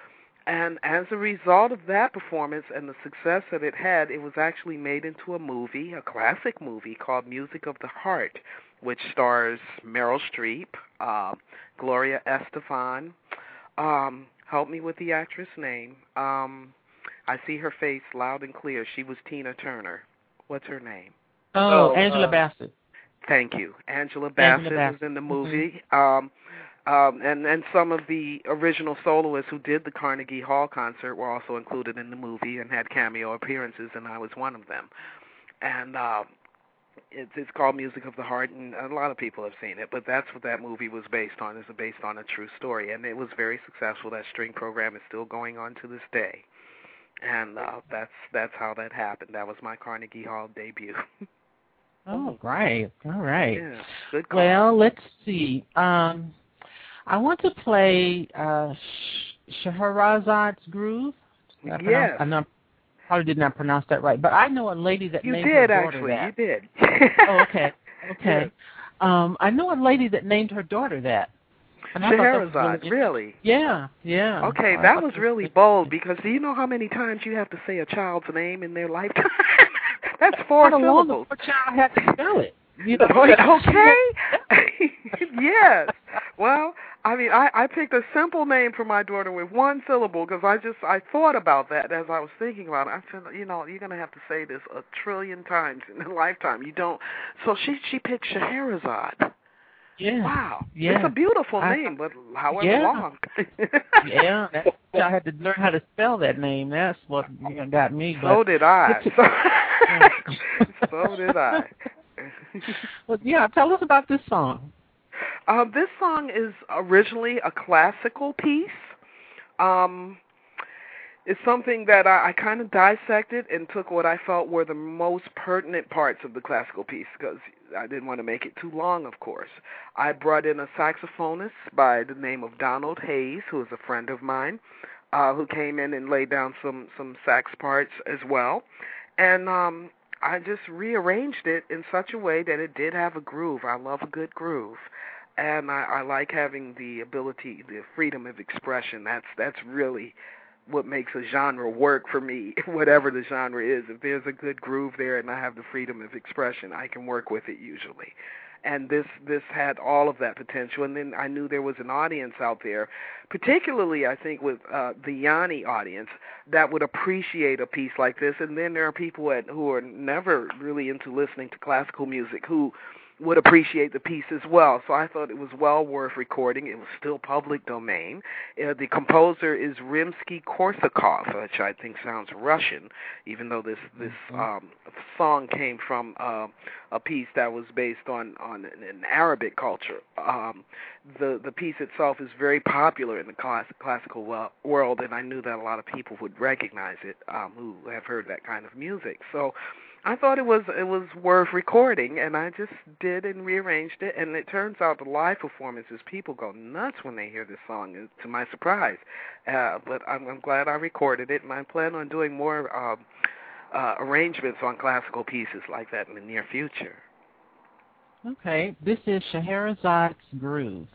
[SPEAKER 6] And as a result of that performance and the success that it had, it was actually made into a movie, a classic movie called Music of the Heart, which stars Meryl Streep, uh, Gloria Estefan. Um, help me with the actress name. Um, I see her face loud and clear. She was Tina Turner. What's her name?
[SPEAKER 5] Oh,
[SPEAKER 6] oh
[SPEAKER 5] Angela
[SPEAKER 6] uh,
[SPEAKER 5] Bassett.
[SPEAKER 6] Thank you. Angela Bassett,
[SPEAKER 5] Angela Bassett.
[SPEAKER 6] was in the movie. Mm-hmm. Um, Um, and, and some of the original soloists who did the Carnegie Hall concert were also included in the movie and had cameo appearances, and I was one of them. And uh, it's, it's called Music of the Heart, and a lot of people have seen it, but that's what that movie was based on. It's based on a true story, and it was very successful. That string program is still going on to this day. And uh, that's that's how that happened. That was my Carnegie Hall debut.
[SPEAKER 5] Oh, great. All right.
[SPEAKER 6] Yeah, good call.
[SPEAKER 5] Well, let's see. Um, I want to play uh, Scheherazad's Groove. I
[SPEAKER 6] yes.
[SPEAKER 5] I know, probably did not pronounce that right, but I know a lady that
[SPEAKER 6] you
[SPEAKER 5] named
[SPEAKER 6] did,
[SPEAKER 5] her daughter
[SPEAKER 6] actually.
[SPEAKER 5] that.
[SPEAKER 6] You did.
[SPEAKER 5] Oh, okay. Okay.
[SPEAKER 6] Yes.
[SPEAKER 5] Um, I know a lady that named her daughter that. And I
[SPEAKER 6] Scheherazade,
[SPEAKER 5] that really,
[SPEAKER 6] really?
[SPEAKER 5] Yeah, yeah.
[SPEAKER 6] Okay,
[SPEAKER 5] I
[SPEAKER 6] that was really bold, because do you know how many times you have to say a child's name in their lifetime? That's four
[SPEAKER 5] How
[SPEAKER 6] syllables.
[SPEAKER 5] long the child had to spell it? You know?
[SPEAKER 6] Okay. Yes. Well, I mean, I, I picked a simple name for my daughter with one syllable because I just, I thought about that as I was thinking about it. I said, you know, you're going to have to say this a trillion times in a lifetime. You don't. So she she picked Scheherazade.
[SPEAKER 5] Yeah.
[SPEAKER 6] Wow.
[SPEAKER 5] Yeah.
[SPEAKER 6] It's a beautiful
[SPEAKER 5] I,
[SPEAKER 6] name, but however
[SPEAKER 5] yeah.
[SPEAKER 6] long.
[SPEAKER 5] Yeah. That's, I had to learn how to spell that name. That's what you know, got me.
[SPEAKER 6] So
[SPEAKER 5] but
[SPEAKER 6] did I. So did I.
[SPEAKER 5] Well, yeah, tell us about this song.
[SPEAKER 6] Uh, this song is originally a classical piece. Um, It's something that I, I kind of dissected and took what I felt were the most pertinent parts of the classical piece, because I didn't want to make it too long, of course. I brought in a saxophonist by the name of Donald Hayes, who is a friend of mine, uh, who came in and laid down some, some sax parts as well. And um, I just rearranged it in such a way that it did have a groove. I love a good groove. And I, I like having the ability, the freedom of expression. That's that's really what makes a genre work for me, whatever the genre is. If there's a good groove there and I have the freedom of expression, I can work with it usually. And this this had all of that potential. And then I knew there was an audience out there, particularly I think with uh, the Yanni audience, that would appreciate a piece like this. And then there are people at, who are never really into listening to classical music who would appreciate the piece as well. So I thought it was well worth recording. It was still public domain. Uh, the composer is Rimsky-Korsakov, which I think sounds Russian, even though this this um, song came from uh, a piece that was based on, on an Arabic culture. Um, the the piece itself is very popular in the class, classical world, and I knew that a lot of people would recognize it um, who have heard that kind of music. So I thought it was it was worth recording, and I just did and rearranged it, and it turns out the live performances, people go nuts when they hear this song, to my surprise. Uh, but I'm, I'm glad I recorded it, and I plan on doing more uh, uh, arrangements on classical pieces like that in the near future.
[SPEAKER 5] Okay, this is Scheherazad's Groove.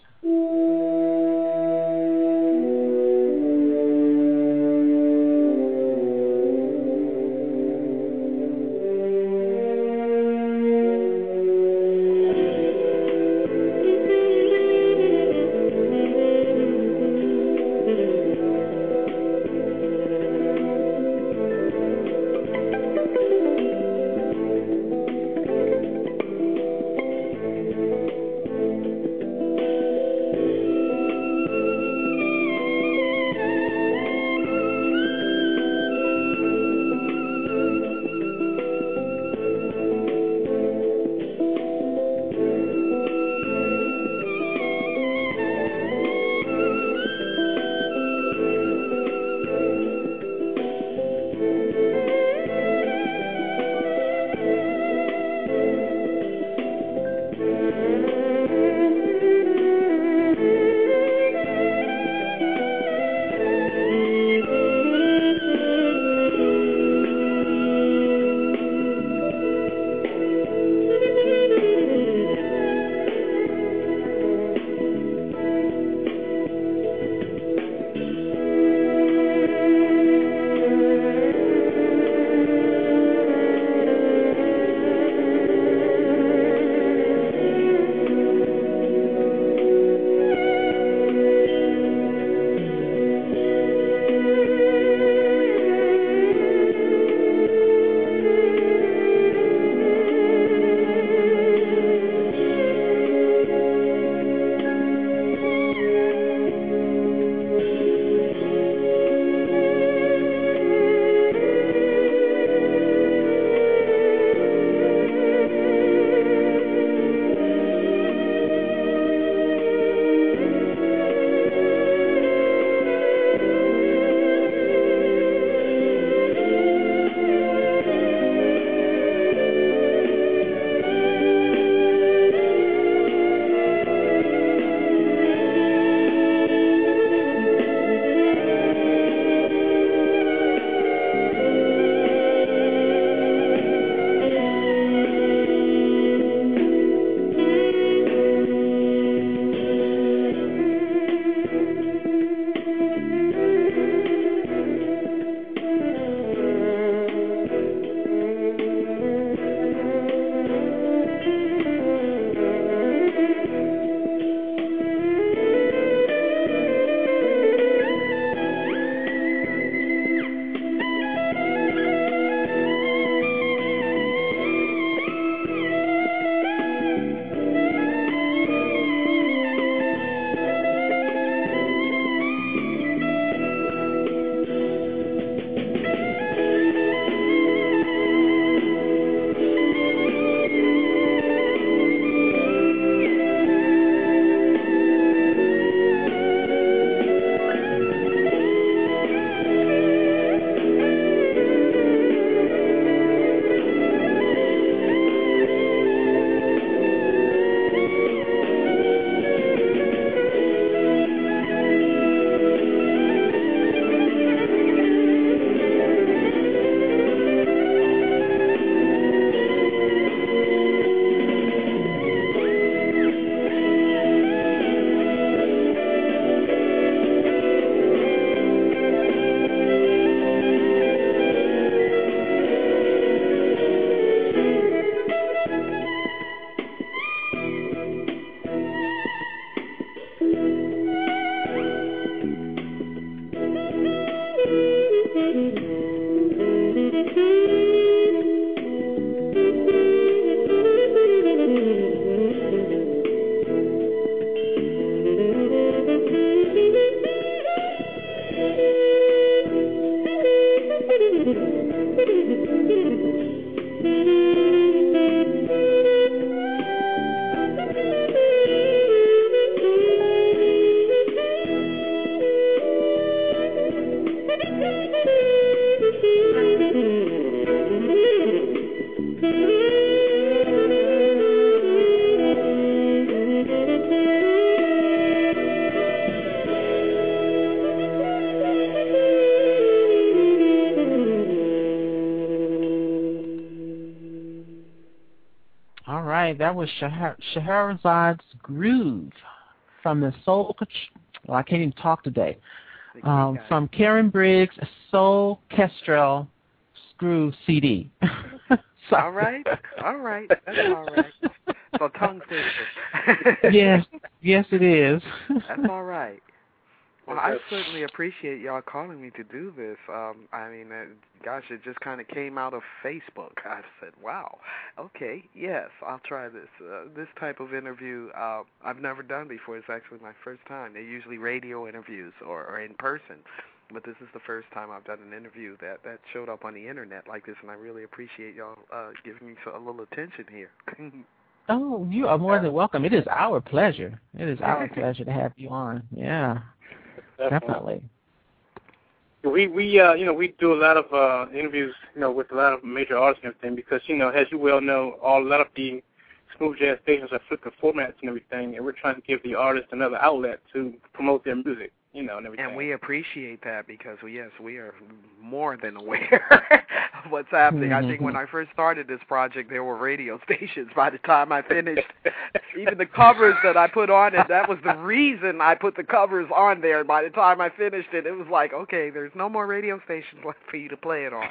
[SPEAKER 5] that was Shah- Shahrazad's Groove from the Soul. Well, I can't even talk today. Um, from Karen Briggs' Soul Kestrel Groove C D.
[SPEAKER 6] So. All right, all right, that's all right. So tongue twister.
[SPEAKER 5] Yes, yes, it is.
[SPEAKER 6] That's all right. Well, I certainly appreciate y'all calling me to do this. Um, I mean, uh, gosh, it just kind of came out of Facebook. I said, wow, okay, yes, I'll try this. Uh, this type of interview uh, I've never done before. It's actually my first time. They're usually radio interviews or, or in person. But this is the first time I've done an interview that, that showed up on the Internet like this, and I really appreciate y'all uh, giving me so, a little attention here.
[SPEAKER 5] Oh, you are more than welcome. It is our pleasure. It is our pleasure to have you on. Yeah, definitely.
[SPEAKER 1] We we uh you know we do a lot of uh interviews you know with a lot of major artists and everything because you know as you well know all a lot of the smooth jazz stations are flipping formats and everything, and we're trying to give the artist another outlet to promote their music. You know, and everything.
[SPEAKER 6] And we appreciate that because, yes, we are more than aware of what's happening. Mm-hmm. I think when I first started this project, there were radio stations. By the time I finished, even the covers that I put on it, that was the reason I put the covers on there. By the time I finished it, it was like, okay, there's no more radio stations left for you to play it on.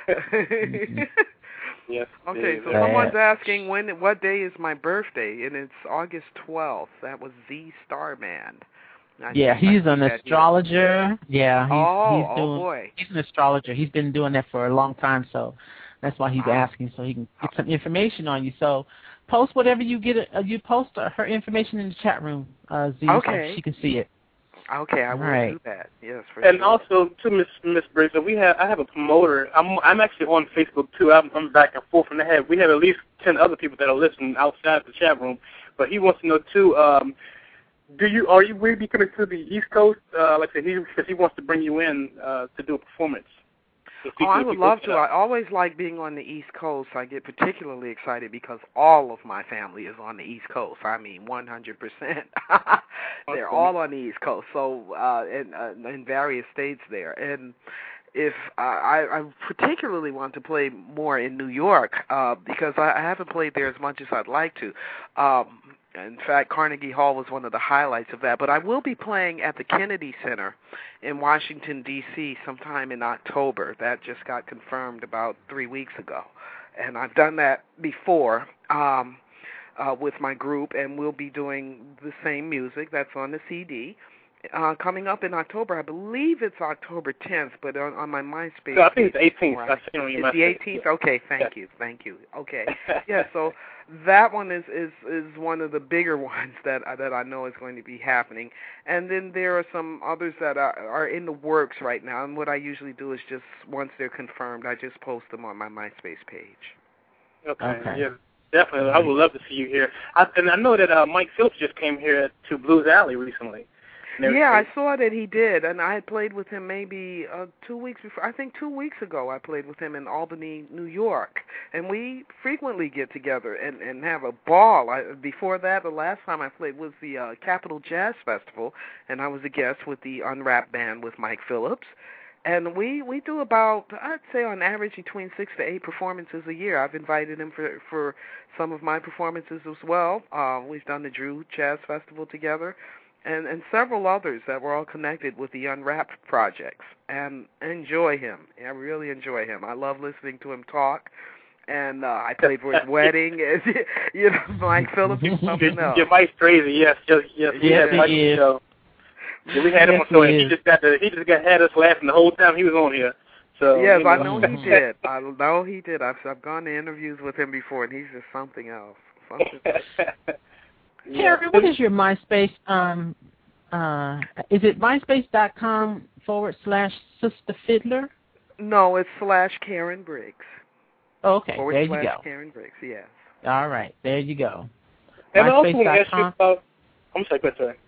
[SPEAKER 1] Yes.
[SPEAKER 6] Okay, so someone's asking when, what day is my birthday, and it's August twelfth. That was Z Starman. I
[SPEAKER 5] yeah, he's an astrologer. Yeah, he's,
[SPEAKER 6] oh,
[SPEAKER 5] he's doing,
[SPEAKER 6] oh boy.
[SPEAKER 5] He's an astrologer. He's been doing that for a long time, so that's why he's asking, so he can get some information on you. So post whatever you get. Uh, you post uh, her information in the chat room, uh, Z,
[SPEAKER 6] okay.
[SPEAKER 5] so she can see it.
[SPEAKER 6] Okay, I will
[SPEAKER 5] right.
[SPEAKER 6] do that. Yes, for
[SPEAKER 1] and
[SPEAKER 6] sure.
[SPEAKER 1] also to Miss Miss Briggs, we have I have a promoter. I'm I'm actually on Facebook too. I'm, I'm back and forth, and I have we have at least ten other people that are listening outside the chat room. But he wants to know too. Um, Do you are you will you be coming to the East Coast? Uh, like I said, he because he wants to bring you in uh, to do a performance.
[SPEAKER 6] Oh, I would love to. I always like being on the East Coast. I get particularly excited because all of my family is on the East Coast. I mean, one hundred percent. They're all on the East Coast, so uh, in, uh, in various states there. And if uh, I, I particularly want to play more in New York uh, because I, I haven't played there as much as I'd like to. Um, In fact, Carnegie Hall was one of the highlights of that. But I will be playing at the Kennedy Center in Washington, D C sometime in October. That just got confirmed about three weeks ago. And I've done that before um, uh, with my group, and we'll be doing the same music that's on the C D. Uh, coming up in October, I believe it's October tenth, but on, on my MySpace.
[SPEAKER 1] No, I think it's the eighteenth.
[SPEAKER 6] Right.
[SPEAKER 1] That's
[SPEAKER 6] it's the eighteenth? Okay, thank
[SPEAKER 1] yeah.
[SPEAKER 6] you, thank you. Okay, yeah, so that one is, is, is one of the bigger ones that that I know is going to be happening. And then there are some others that are, are in the works right now, and what I usually do is just, once they're confirmed, I just post them on my MySpace page.
[SPEAKER 1] Okay,
[SPEAKER 5] okay.
[SPEAKER 1] yeah, definitely. I would love to see you here. I, and I know that uh, Mike Phillips just came here to Blues Alley recently.
[SPEAKER 6] Yeah, I saw that he did, and I had played with him maybe uh, two weeks before. I think two weeks ago I played with him in Albany, New York, and we frequently get together and, and have a ball. I, before that, the last time I played was the uh, Capitol Jazz Festival, and I was a guest with the Unwrapped Band with Mike Phillips. And we, we do about, I'd say on average, between six to eight performances a year. I've invited him for, for some of my performances as well. Uh, we've done the Drew Jazz Festival together. And, and several others that were all connected with the Unwrapped projects, and enjoy him. I really enjoy him. I love listening to him talk, and uh, I played for his wedding. You know, Mike Phillips is something else.
[SPEAKER 1] Your Mike's crazy, yes, yes, yes.
[SPEAKER 5] Yes, he is.
[SPEAKER 1] Show. Yeah, we had him
[SPEAKER 5] yes,
[SPEAKER 1] on show,
[SPEAKER 5] he
[SPEAKER 1] and he just got the, he just got had us laughing the whole time he was on here. So
[SPEAKER 6] yes,
[SPEAKER 1] you know.
[SPEAKER 6] I know he did. I know he did. I've I've gone to interviews with him before, and he's just something else. Something else.
[SPEAKER 5] Terry, what is your MySpace? Um, uh, is it myspace.com forward slash Sister Fiddler?
[SPEAKER 6] No, it's slash Karen Briggs.
[SPEAKER 5] Oh, okay,
[SPEAKER 6] forward
[SPEAKER 5] there you
[SPEAKER 6] slash
[SPEAKER 5] go.
[SPEAKER 6] Karen Briggs, yes.
[SPEAKER 5] All right, there you go.
[SPEAKER 1] And I also want to ask you about, I'm sorry, go ahead, sorry.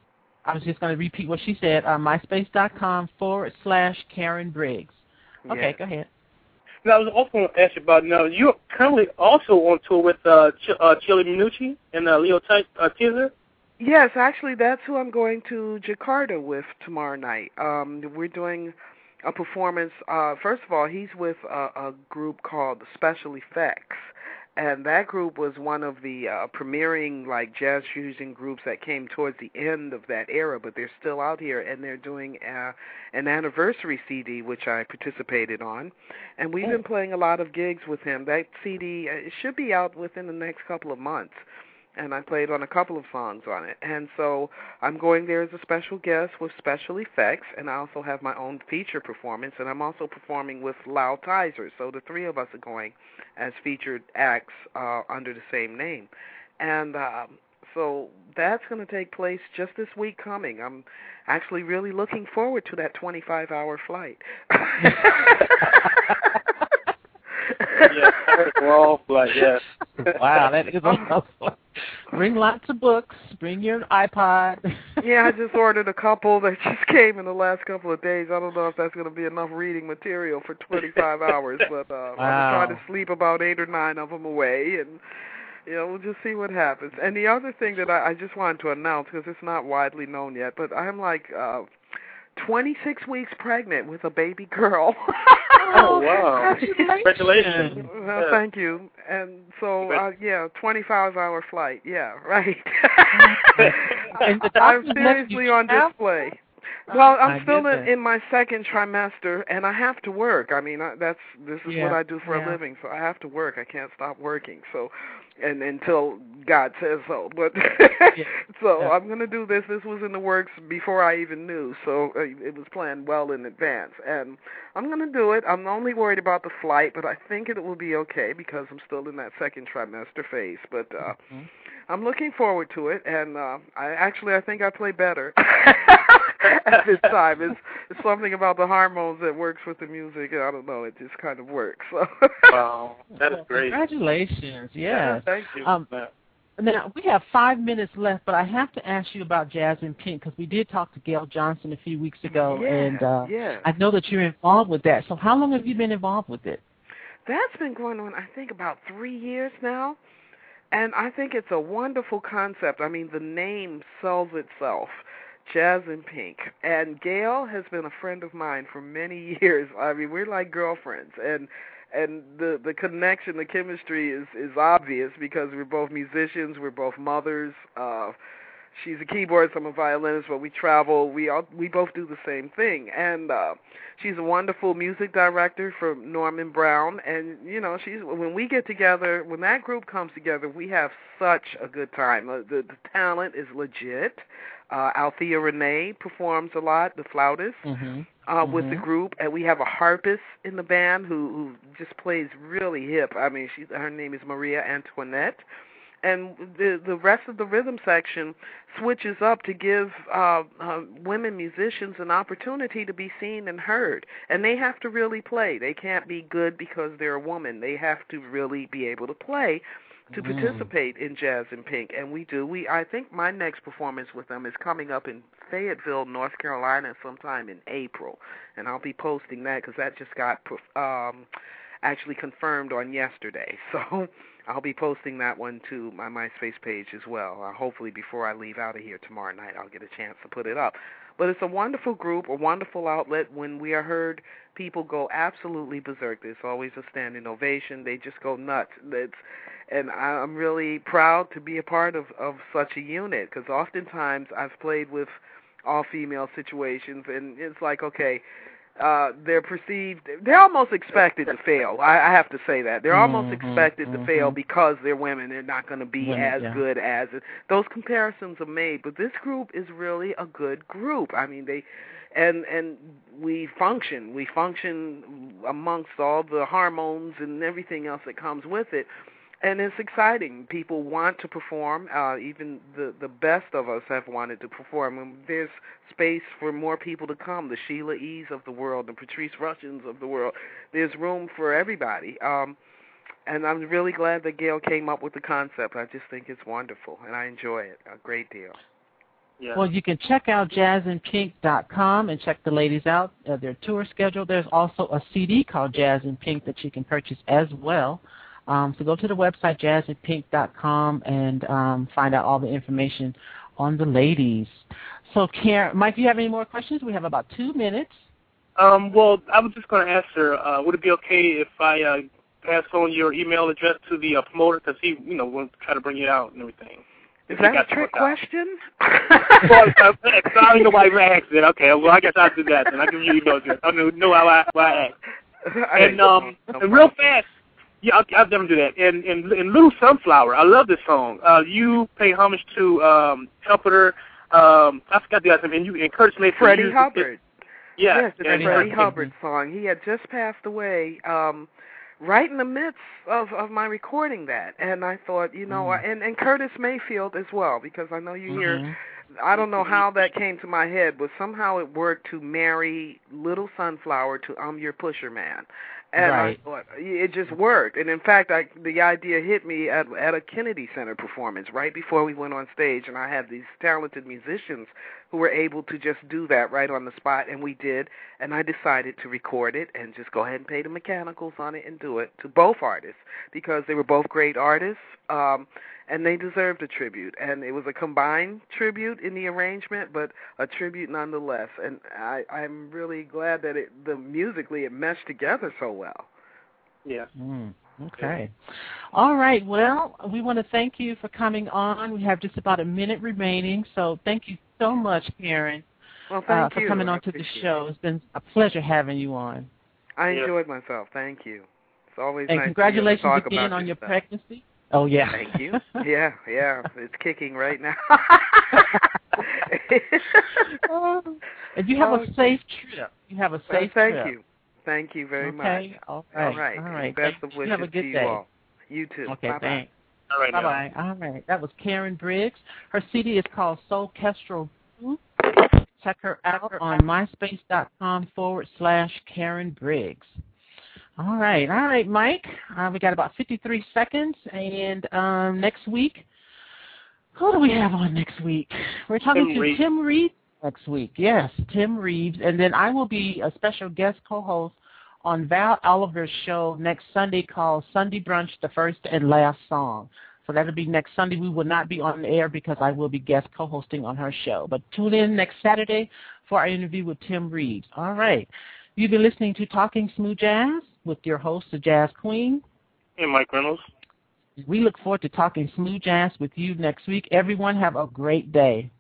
[SPEAKER 5] I was just going to repeat what she said, uh, myspace.com forward slash Karen Briggs. Okay,
[SPEAKER 6] yes.
[SPEAKER 5] Go ahead.
[SPEAKER 1] Now, I was also going to ask you about, now, you're currently also on tour with uh, Ch- uh, Chili Minucci and uh, Leo T- uh, Teaser?
[SPEAKER 6] Yes, actually, that's who I'm going to Jakarta with tomorrow night. Um, we're doing a performance. Uh, first of all, he's with a, a group called Special Effects, And that group was one of the uh, premiering like jazz fusion groups that came towards the end of that era, but they're still out here, and they're doing uh, an anniversary C D, which I participated on. And we've been playing a lot of gigs with him. That C D uh, it should be out within the next couple of months. And I played on a couple of songs on it. And so I'm going there as a special guest with special effects, and I also have my own feature performance, and I'm also performing with Lyle Tizer. So the three of us are going as featured acts uh, under the same name. And um, so that's going to take place just this week coming. I'm actually really looking forward to that twenty-five hour flight.
[SPEAKER 1] Yes, we're all like, yes.
[SPEAKER 5] Wow, that is awesome. Bring lots of books. Bring your iPod.
[SPEAKER 6] Yeah, I just ordered a couple that just came in the last couple of days. I don't know if that's going to be enough reading material for twenty-five hours, but uh, wow. I'm going to try to sleep about eight or nine of them away, and you know, we'll just see what happens. And the other thing that I, I just wanted to announce, because it's not widely known yet, but I'm like uh, twenty-six weeks pregnant with a baby girl.
[SPEAKER 1] Oh, wow. Congratulations.
[SPEAKER 6] Well, yeah. Thank you. And so, uh, yeah, twenty-five hour flight. Yeah, right. I'm seriously on display. Well, I'm I still in, in my second trimester, and I have to work. I mean, I, that's this is yeah, what I do for yeah. a living, so I have to work. I can't stop working. So, and until God says so. But yeah. so yeah. I'm going to do this. This was in the works before I even knew, so uh, it was planned well in advance. And I'm going to do it. I'm only worried about the flight, but I think it will be okay because I'm still in that second trimester phase. But uh, mm-hmm. I'm looking forward to it, and uh, I actually I think I play better. At this time, it's, it's something about the hormones that works with the music. I don't know, it just kind of works. So.
[SPEAKER 1] Wow, that is great.
[SPEAKER 5] Congratulations, yes.
[SPEAKER 1] Yeah, thank you.
[SPEAKER 5] Um, now, we have five minutes left, but I have to ask you about Jazz in Pink, because we did talk to Gail Johnson a few weeks ago,
[SPEAKER 6] yeah,
[SPEAKER 5] and uh,
[SPEAKER 6] yeah.
[SPEAKER 5] I know that you're involved with that. So how long have you been involved with it?
[SPEAKER 6] That's been going on, I think, about three years now, and I think it's a wonderful concept. I mean, the name sells itself. Jazz in Pink. And Gail has been a friend of mine for many years. I mean, we're like girlfriends. And and the, the connection, the chemistry is, is obvious because we're both musicians, we're both mothers. Uh, she's a keyboardist, I'm a violinist, but we travel. We all, we both do the same thing. And uh, she's a wonderful music director for Norman Brown. And, you know, she's when we get together, when that group comes together, we have such a good time. Uh, the, the talent is legit. Uh, Althea Renee performs a lot, the flautist, mm-hmm. Uh, mm-hmm. with the group, and we have a harpist in the band who, who just plays really hip. I mean, she, her name is Maria Antoinette, and the the rest of the rhythm section switches up to give uh, uh, women musicians an opportunity to be seen and heard, and they have to really play. They can't be good because they're a woman. They have to really be able to play to participate in Jazz in Pink, and we do. We I think my next performance with them is coming up in Fayetteville, North Carolina, sometime in April, and I'll be posting that because that just got um, actually confirmed on yesterday. So I'll be posting that one to my MySpace page as well. Uh, hopefully before I leave out of here tomorrow night, I'll get a chance to put it up. But it's a wonderful group, a wonderful outlet. When we are heard, people go absolutely berserk. There's always a standing ovation. They just go nuts. It's, and I'm really proud to be a part of, of such a unit because oftentimes I've played with all-female situations, and it's like, okay, uh, they're perceived, they're almost expected to fail. I, I have to say that. They're almost mm-hmm, expected mm-hmm. to fail because they're women. They're not going to be women, as yeah. good as it. Those comparisons are made, but this group is really a good group. I mean, they, and and we function. We function amongst all the hormones and everything else that comes with it. And it's exciting. People want to perform. Uh, even the, the best of us have wanted to perform. And there's space for more people to come, the Sheila E's of the world, the Patrice Russians of the world. There's room for everybody. Um, and I'm really glad that Gail came up with the concept. I just think it's wonderful, and I enjoy it a great deal.
[SPEAKER 5] Yeah. Well, you can check out jazz in pink dot com and check the ladies out, uh, their tour schedule. There's also a C D called Jazz in Pink that you can purchase as well. Um, so go to the website, jazz in pink dot com, and um, find out all the information on the ladies. So, Karen, Mike, do you have any more questions? We have about two minutes.
[SPEAKER 1] Um, well, I was just going to ask her, uh, would it be okay if I uh, pass on your email address to the uh, promoter because he, you know, will try to bring you out and everything.
[SPEAKER 6] Is that a trick question?
[SPEAKER 1] Well, I don't know why you asked it. Okay, well, I guess I'll do that then. I'll give you your email address. I don't know why I asked. And, um, and real fast, yeah, I'll, I'll definitely do that. And, and, and Little Sunflower, I love this song. Uh, you pay homage to um, Trumpeter, um, I forgot the other name, and, you, and Curtis Mayfield.
[SPEAKER 6] Freddie Hubbard.
[SPEAKER 1] It, yeah.
[SPEAKER 6] Yes, it's a Freddie Hubbard song. He had just passed away um, right in the midst of, of my recording that. And I thought, you know, mm. and, and Curtis Mayfield as well, because I know you mm-hmm. hear, I don't know how that came to my head, but somehow it worked to marry Little Sunflower to I'm Your Pusher Man. And
[SPEAKER 5] right.
[SPEAKER 6] I thought it just worked. And in fact, I, the idea hit me at, at a Kennedy Center performance right before we went on stage, and I had these talented musicians who were able to just do that right on the spot, and we did. And I decided to record it and just go ahead and pay the mechanicals on it and do it to both artists because they were both great artists, um, and they deserved a tribute. And it was a combined tribute in the arrangement, but a tribute nonetheless. And I, I'm really glad that it, the musically it meshed together so well.
[SPEAKER 1] Yeah.
[SPEAKER 5] Mm, okay. All right. Well, we want to thank you for coming on. We have just about a minute remaining, so thank you so much, Karen,
[SPEAKER 6] well, thank
[SPEAKER 5] uh, for
[SPEAKER 6] you.
[SPEAKER 5] coming on to the show. It's been a pleasure having you on.
[SPEAKER 6] I enjoyed yeah. myself. Thank you. It's always
[SPEAKER 5] and
[SPEAKER 6] nice
[SPEAKER 5] congratulations
[SPEAKER 6] to talk
[SPEAKER 5] again
[SPEAKER 6] about
[SPEAKER 5] on your
[SPEAKER 6] stuff.
[SPEAKER 5] pregnancy. Oh, yeah.
[SPEAKER 6] Thank you. Yeah, yeah. It's kicking right now.
[SPEAKER 5] And you have oh, a safe trip. You have a safe
[SPEAKER 6] well, thank
[SPEAKER 5] trip.
[SPEAKER 6] you. Thank you very
[SPEAKER 5] okay.
[SPEAKER 6] much.
[SPEAKER 5] Okay. All right.
[SPEAKER 6] All right.
[SPEAKER 5] All right.
[SPEAKER 6] Best of wishes
[SPEAKER 5] you have a good
[SPEAKER 6] to you
[SPEAKER 5] day.
[SPEAKER 6] all. You too.
[SPEAKER 5] Okay,
[SPEAKER 6] Bye-bye.
[SPEAKER 5] thanks.
[SPEAKER 1] All right.
[SPEAKER 5] Bye-bye. Now. All right. That was Karen Briggs. Her C D is called Soul Kestrel. Check her out on myspace.com forward slash Karen Briggs. All right. All right, Mike. Uh, we got about fifty-three seconds. And um, next week, who do we have on next week? We're talking
[SPEAKER 1] Tim
[SPEAKER 5] to
[SPEAKER 1] Reeves.
[SPEAKER 5] Tim Reeves next week. Yes, Tim Reeves. And then I will be a special guest co-host on Val Oliver's show next Sunday called Sunday Brunch, the First and Last Song. So that'll be next Sunday. We will not be on the air because I will be guest co-hosting on her show. But tune in next Saturday for our interview with Tim Reeves. All right. You've been listening to Talking Smooth Jazz with your host, the Jazz Queen.
[SPEAKER 1] And Mike Reynolds.
[SPEAKER 5] We look forward to talking smooth jazz with you next week. Everyone have a great day.